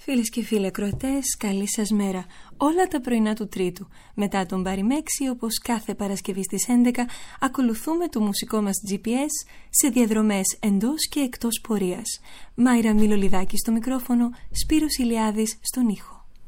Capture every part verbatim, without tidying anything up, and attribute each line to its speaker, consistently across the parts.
Speaker 1: Φίλες και φίλοι ακροατές, καλή σας μέρα. Όλα τα πρωινά του Τρίτου. Μετά τον Μπάρι Μέξη, όπως κάθε Παρασκευή στις έντεκα, ακολουθούμε το μουσικό μας τζι πι ες σε διαδρομές εντός και εκτός πορείας. Μάιρα Μιλολιδάκη στο μικρόφωνο, Σπύρος Ηλιάδης στον ήχο.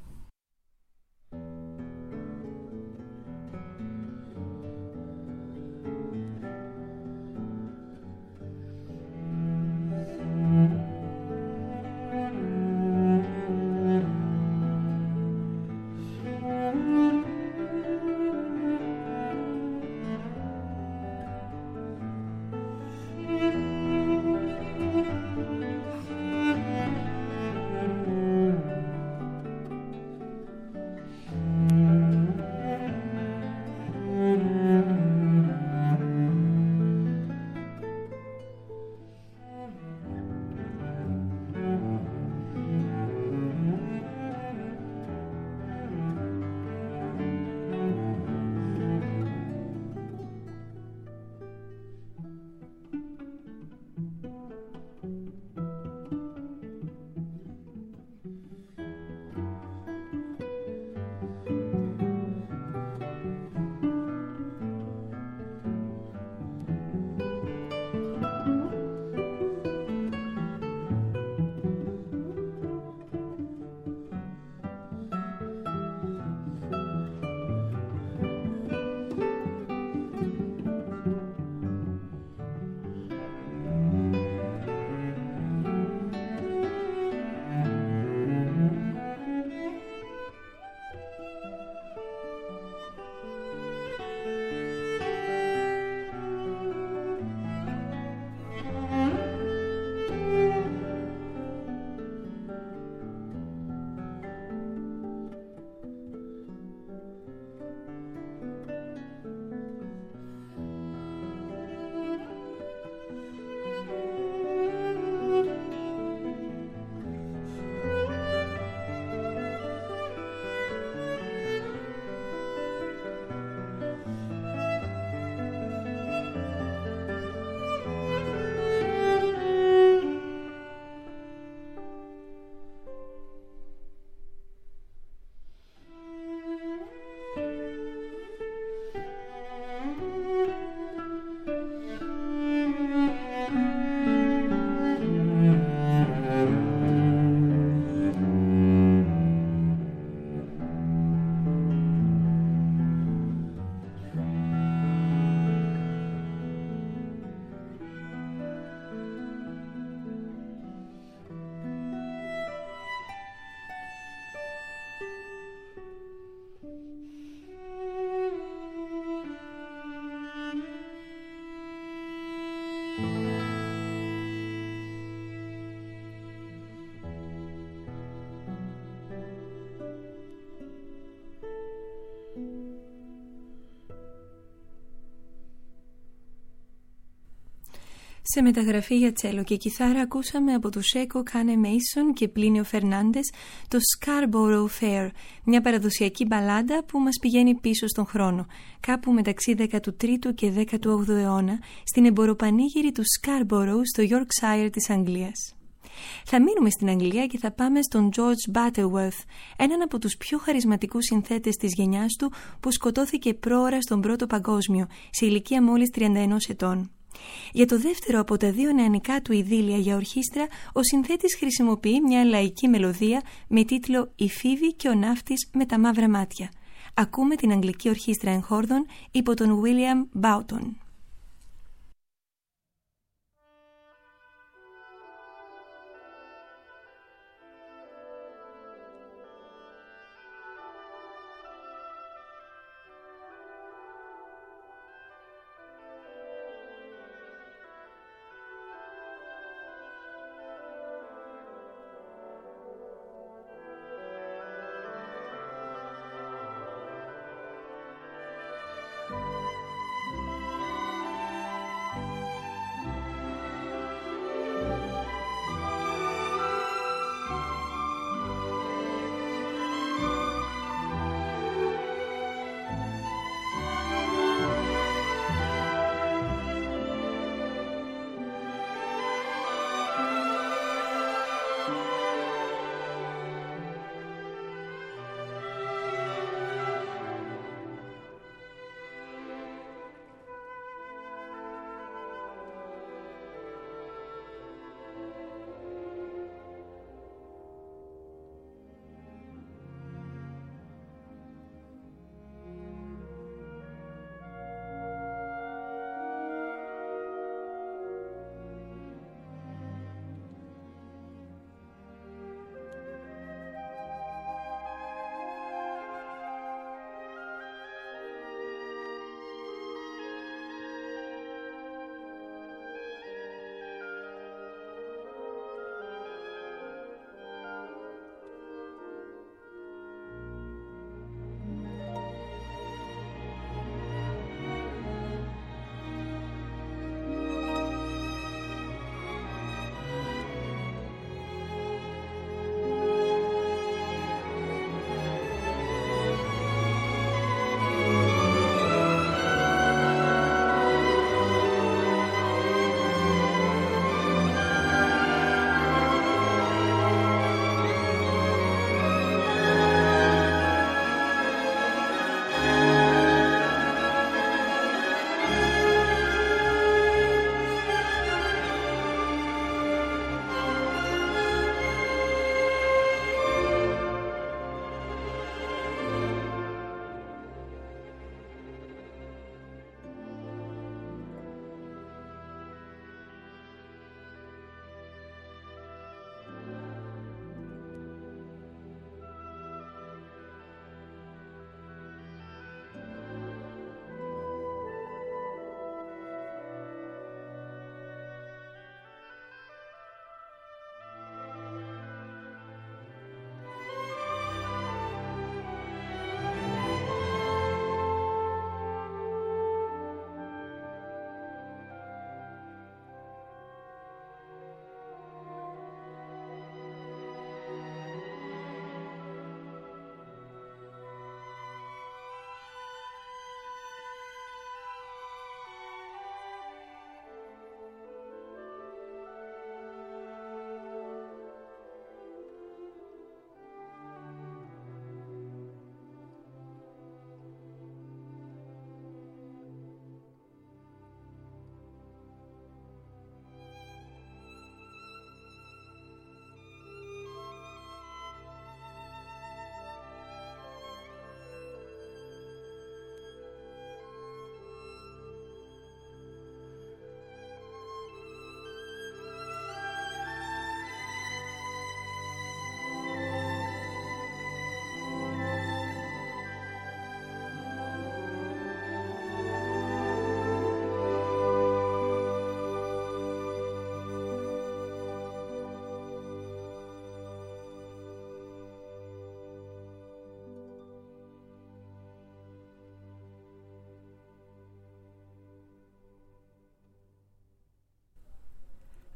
Speaker 1: Σε μεταγραφή για τσέλο και κιθάρα ακούσαμε από τους Echo Cane Mason και Πλίνιο Φερνάντες το Scarborough Fair, μια παραδοσιακή μπαλάντα που μας πηγαίνει πίσω στον χρόνο, κάπου μεταξύ δέκατου τρίτου και δέκατου όγδοου αιώνα, στην εμποροπανήγυρη του Scarborough στο Yorkshire της Αγγλίας. Θα μείνουμε στην Αγγλία και θα πάμε στον George Butterworth, έναν από τους πιο χαρισματικούς συνθέτες της γενιάς του που σκοτώθηκε πρόωρα στον Πρώτο Παγκόσμιο, σε ηλικία μόλις τριάντα ένα ετών. Για το δεύτερο από τα δύο νεανικά του ειδήλια για ορχήστρα, ο συνθέτης χρησιμοποιεί μια λαϊκή μελωδία με τίτλο «Η Φίβη και ο ναύτης με τα μαύρα μάτια». Ακούμε την Αγγλική Ορχήστρα Εγχόρδων υπό τον William Boughton.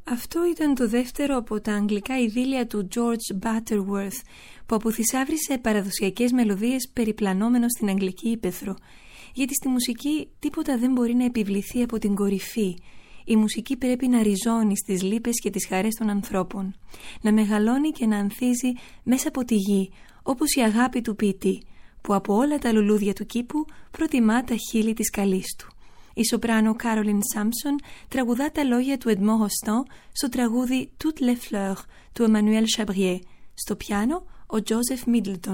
Speaker 1: Αυτό ήταν το δεύτερο από τα αγγλικά ειδήλια του George Butterworth, που αποθυσάβρισε παραδοσιακές μελωδίες περιπλανόμενο στην αγγλική ύπαιθρο. Γιατί στη μουσική τίποτα δεν μπορεί να επιβληθεί από την κορυφή. Η μουσική πρέπει να ριζώνει στις λύπες και τις χαρές των ανθρώπων, να μεγαλώνει και να ανθίζει μέσα από τη γη, όπως η αγάπη του ποιητή, που από όλα τα λουλούδια του κήπου προτιμά τα χείλη της καλής του. Η σοπράνο Caroline Sampson τραγουδά τα λόγια του Edmond Rostand στο τραγούδι Toutes les fleurs του Emmanuel Chabrier. Στο πιάνο ο Joseph Middleton.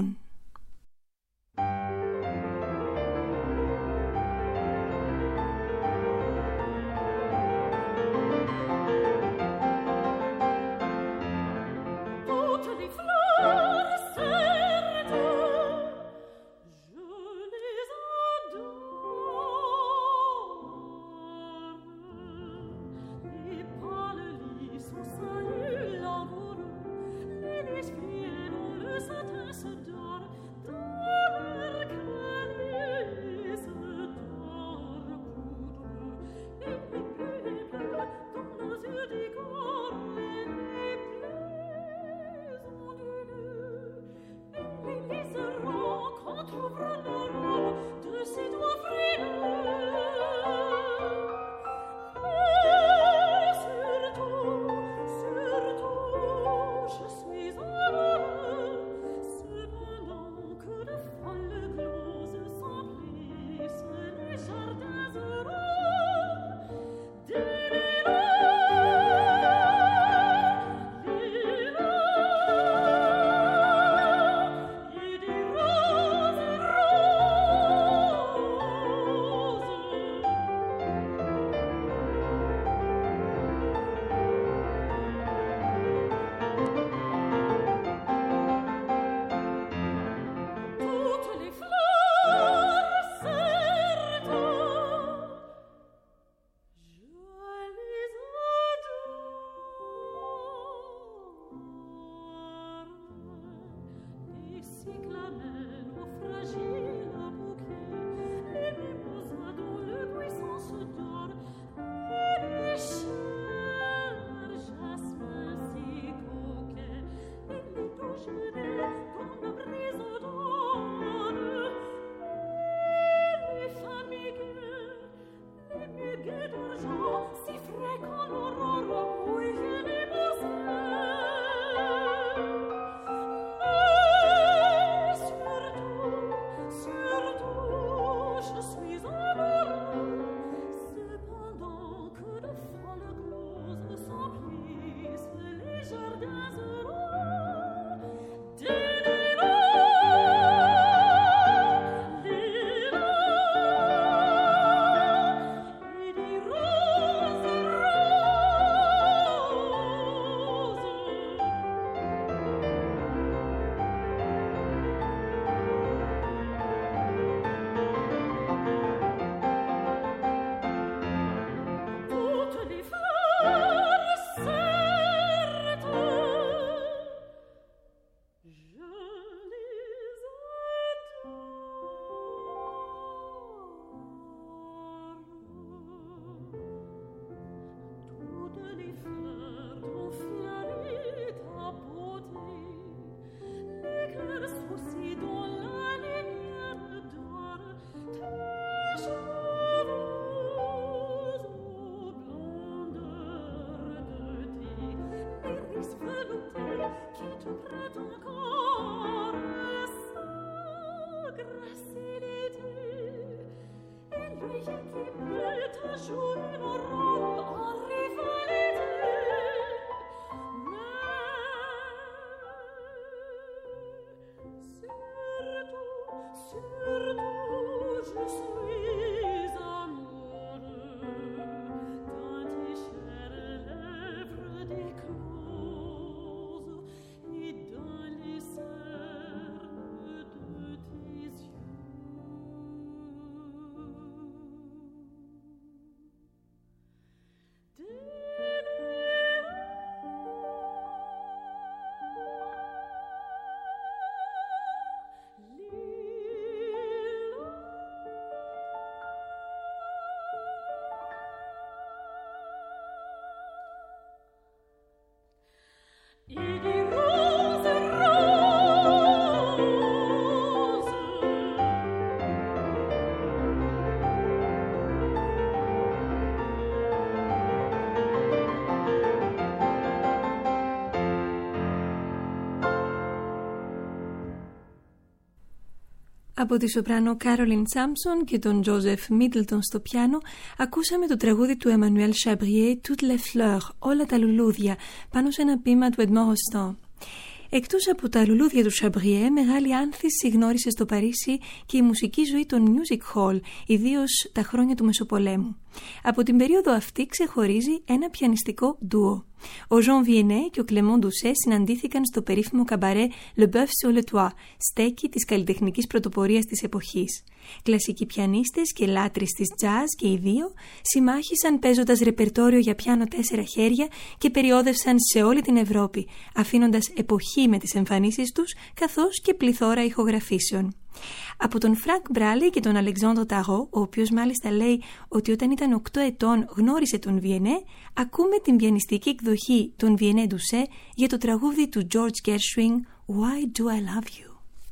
Speaker 1: Από τη σοπράνο Caroline Sampson και τον Joseph Middleton στο πιάνο ακούσαμε το τραγούδι του Emmanuel Chabrier «Toutes les fleurs», όλα τα λουλούδια, πάνω σε ένα ποίημα του Edmond Rostand. Εκτός από τα λουλούδια του Chabrier, μεγάλη άνθηση γνώρισε στο Παρίσι και η μουσική ζωή των music hall, ιδίως τα χρόνια του Μεσοπολέμου. Από την περίοδο αυτή ξεχωρίζει ένα πιανιστικό ντουο. Ο Jean Viennet και ο Clément Doucet συναντήθηκαν στο περίφημο καμπαρέ Le Boeuf sur le Toit, στέκι της καλλιτεχνικής πρωτοπορίας της εποχής. Κλασικοί πιανίστες και λάτρεις της jazz και οι δύο συμμάχησαν παίζοντας ρεπερτόριο για πιάνο τέσσερα χέρια και περιόδευσαν σε όλη την Ευρώπη, αφήνοντας εποχή με τις εμφανίσεις τους καθώς και πληθώρα ηχογραφήσεων. Από τον Φρανκ Μπράλι και τον Αλεξάνδρο Ταρό, ο οποίος μάλιστα λέει ότι όταν ήταν οκτώ ετών γνώρισε τον Βιενέ, ακούμε την πιανιστική εκδοχή των Viennet Doucet για το τραγούδι του George Gershwin «Why Do I Love You».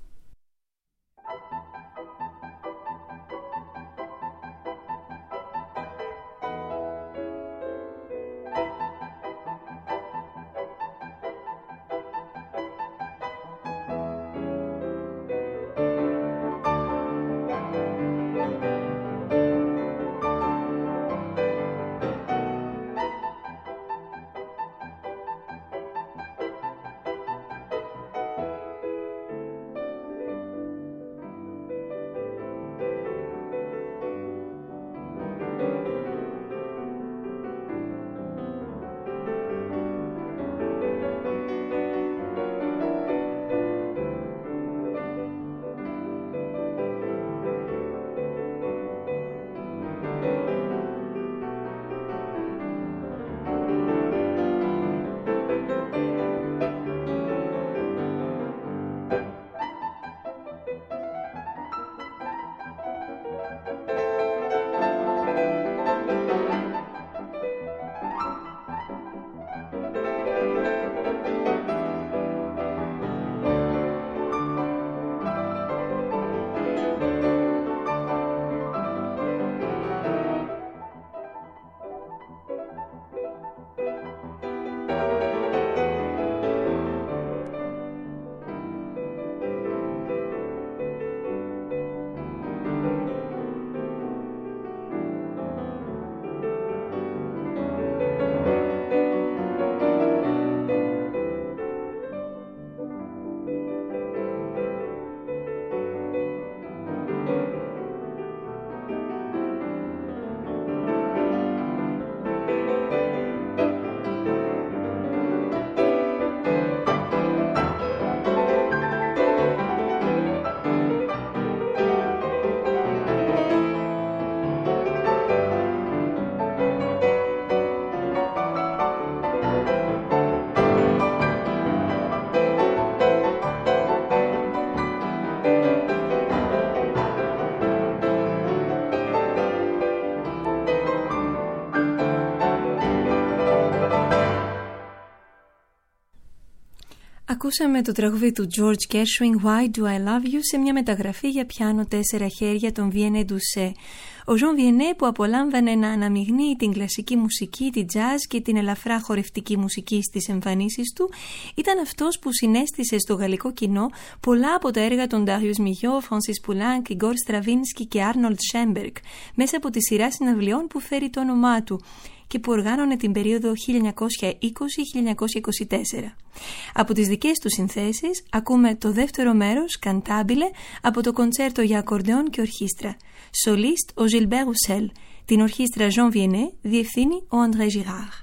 Speaker 1: Ακούσαμε το τραγούδι του George Gershwin «Why Do I Love You» σε μια μεταγραφή για πιάνο τέσσερα χέρια των Viennet Doucet. Ο Jean Viennet, που απολάμβανε να αναμειγνύει την κλασική μουσική, τη jazz και την ελαφρά χορευτική μουσική στις εμφανίσεις του, ήταν αυτός που συνέστησε στο γαλλικό κοινό πολλά από τα έργα των Darius Milhaud, Francis Poulenc, Igor Stravinsky και Arnold Schoenberg μέσα από τη σειρά συναυλιών που φέρει το όνομά του και που οργάνωνε την περίοδο χίλια εννιακόσια είκοσι με χίλια εννιακόσια είκοσι τέσσερα. Από τις δικές του συνθέσεις ακούμε το δεύτερο μέρος, Cantabile, από το κοντσέρτο για ακορντεόν και ορχήστρα. Σολίστ ο Gilbert Roussel. Την ορχήστρα Jean Viennet διευθύνει ο André Girard.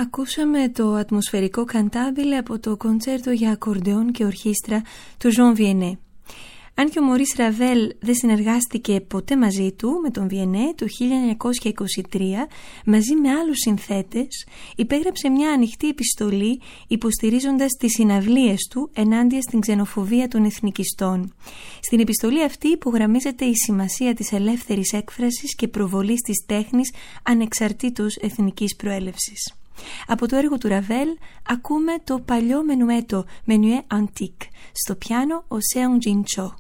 Speaker 1: Ακούσαμε το ατμοσφαιρικό καντάμπιλε από το κοντσέρτο για ακορντεόν και ορχήστρα του Jean Vianney. Αν και ο Μωρίς Ραβέλ δεν συνεργάστηκε ποτέ μαζί του, με τον Βιενέ το χίλια εννιακόσια είκοσι τρία, μαζί με άλλους συνθέτες, υπέγραψε μια ανοιχτή επιστολή υποστηρίζοντας τις συναυλίες του ενάντια στην ξενοφοβία των εθνικιστών. Στην επιστολή αυτή υπογραμμίζεται η σημασία της ελεύθερης έκφρασης και προβολής της τέχνης ανεξαρτήτως εθνικής προέλευσης. Από το έργο του Ραβέλ ακούμε το παλιό μενουέτο «Menuet Antique», στο πιάνο ο Σέον Τζιντσό.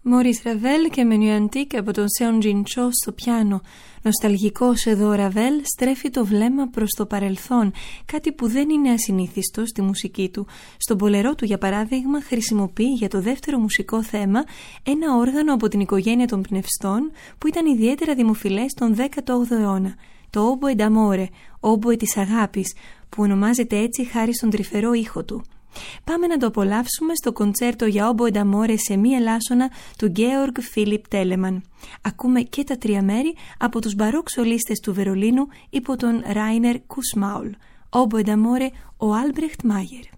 Speaker 1: Μωρίς Ραβέλ και Menu Antique από τον Σέον Τζιντσό στο πιάνο. Νοσταλγικός εδώ ο Ραβέλ στρέφει το βλέμμα προς το παρελθόν, κάτι που δεν είναι ασυνήθιστο στη μουσική του. Στον μπολερό του, για παράδειγμα, χρησιμοποιεί για το δεύτερο μουσικό θέμα ένα όργανο από την οικογένεια των πνευστών που ήταν ιδιαίτερα δημοφιλές τον δέκατο όγδοο αιώνα, το Oboe d'Amore, όμποε της αγάπης, που ονομάζεται έτσι χάρη στον τρυφερό ήχο του. Πάμε να το απολαύσουμε στο κοντσέρτο για Oboe d'Amore σε μη ελάσσονα του Georg Philipp Telemann. Ακούμε και τα τρία μέρη από τους μπαρόκ σολίστες του Βερολίνου υπό τον Rainer Kussmaul. Oboe d'Amore, ο Albrecht Meyer.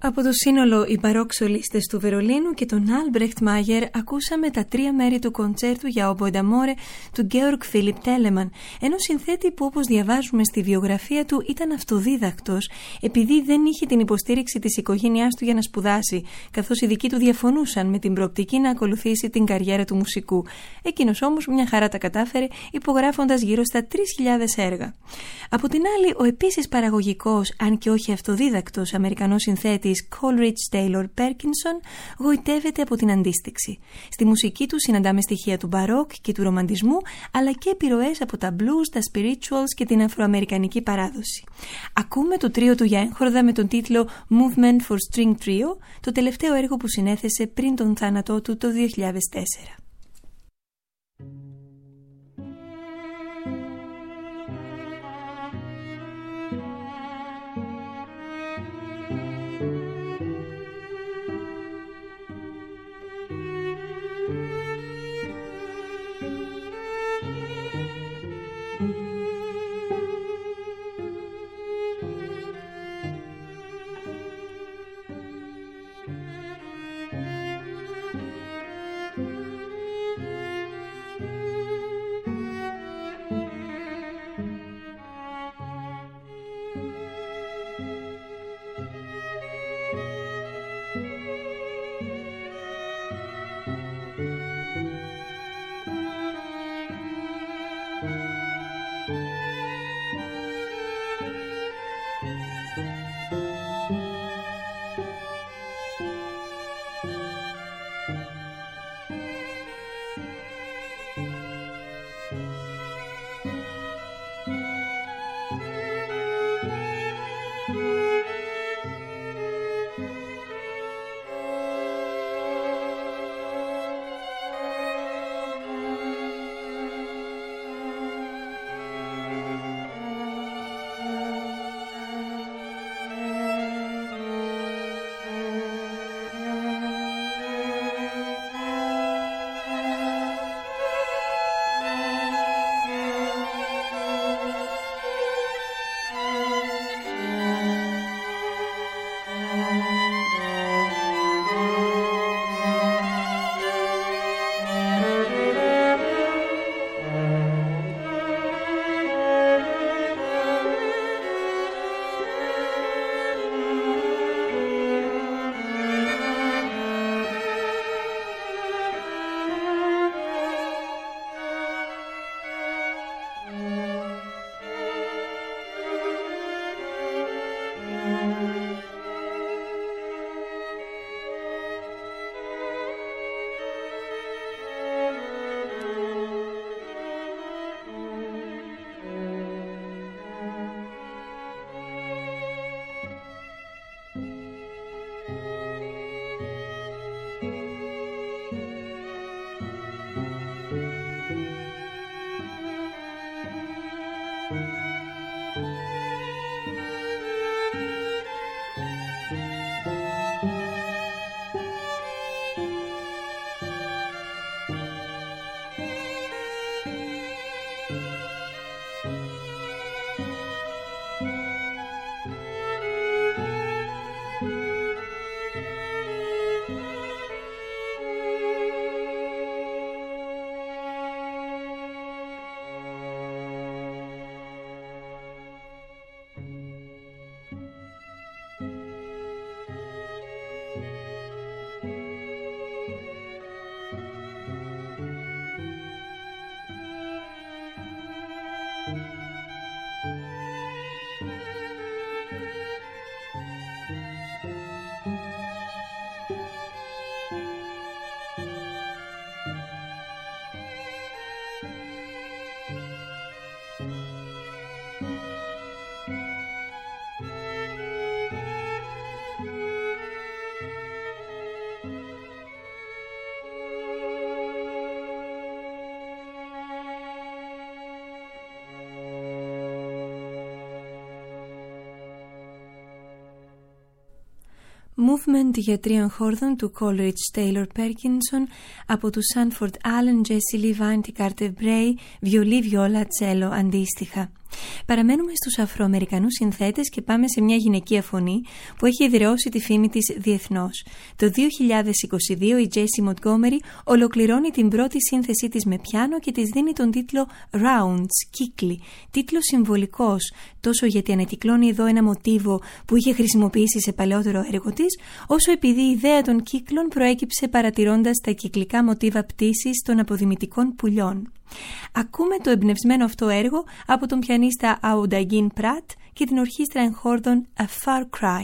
Speaker 1: Από το σύνολο οι μπαρόκ σολίστες του Βερολίνου και τον Άλμπρεχτ Μάγερ ακούσαμε τα τρία μέρη του κοντσέρτου για ομπο νταμόρε του Γκέοργκ Φίλιπ Τέλεμαν, ενός συνθέτη που, όπως διαβάζουμε στη βιογραφία του, ήταν αυτοδίδακτος επειδή δεν είχε την υποστήριξη της οικογένειάς του για να σπουδάσει, καθώς οι δικοί του διαφωνούσαν με την προοπτική να ακολουθήσει την καριέρα του μουσικού. Εκείνος όμως μια χαρά τα κατάφερε, υπογράφοντας γύρω στα τρεις χιλιάδες έργα. Από την άλλη, ο επίσης παραγωγικός, αν και όχι αυτοδίδακτος, Αμερικανός συνθέτης Coleridge Taylor Perkinson γοητεύεται από την αντίστοιξη. Στη μουσική του συναντάμε στοιχεία του μπαρόκ και του ρομαντισμού, αλλά και επιρροές από τα blues, τα spirituals και την αφροαμερικανική παράδοση. Ακούμε το τρίο του για έγχορδα με τον τίτλο Movement for String Trio, το τελευταίο έργο που συνέθεσε πριν τον θάνατό του το δύο χιλιάδες τέσσερα. Movement για τρίων χόρδων του Coleridge Taylor Perkinson από του Sanford Allen, Jesse Levine και Carter Bray, βιολί, βιόλα, τσέλο αντίστοιχα. Παραμένουμε στους Αφροαμερικανούς συνθέτες και πάμε σε μια γυναικεία φωνή που έχει ιδραιώσει τη φήμη της διεθνώς. Το δύο χιλιάδες είκοσι δύο η Jessie Montgomery ολοκληρώνει την πρώτη σύνθεσή της με πιάνο και της δίνει τον τίτλο Rounds, κύκλοι, τίτλο συμβολικός, τόσο γιατί ανακυκλώνει εδώ ένα μοτίβο που είχε χρησιμοποιήσει σε παλαιότερο έργο της, όσο επειδή η ιδέα των κύκλων προέκυψε παρατηρώντας τα κυκλικά μοτίβα πτήσης των αποδημητικών πουλιών. Ακούμε το εμπνευσμένο αυτό έργο από τον πιανίστα Aoudagin Prat και την ορχήστρα εγχόρδων A Far Cry.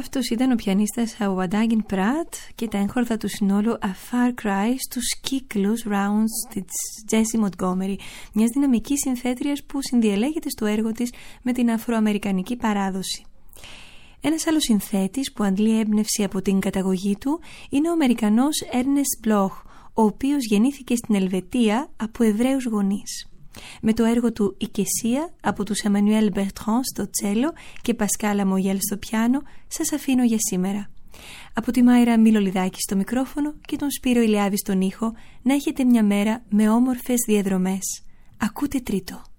Speaker 1: Αυτός ήταν ο πιανίστας Αουαντάγιν Πράτ και τα έγχορδα του συνόλου A Far Cry στους κύκλους Rounds της Jessie Montgomery, μιας δυναμικής συνθέτριας που συνδιελέγεται στο έργο της με την αφροαμερικανική παράδοση. Ένας άλλος συνθέτης που αντλεί έμπνευση από την καταγωγή του είναι ο Αμερικανός Ernest Bloch, ο οποίος γεννήθηκε στην Ελβετία από Εβραίους γονείς. Με το έργο του «Οικεσία» από τους Εμμανουέλ Μπερτράν στο τσέλο και Πασκάλα Μογέλ στο πιάνο σας αφήνω για σήμερα. Από τη Μάιρα Μιλολιδάκη στο μικρόφωνο και τον Σπύρο Ηλιάδη στον ήχο, να έχετε μια μέρα με όμορφες διαδρομές. Ακούτε τρίτο.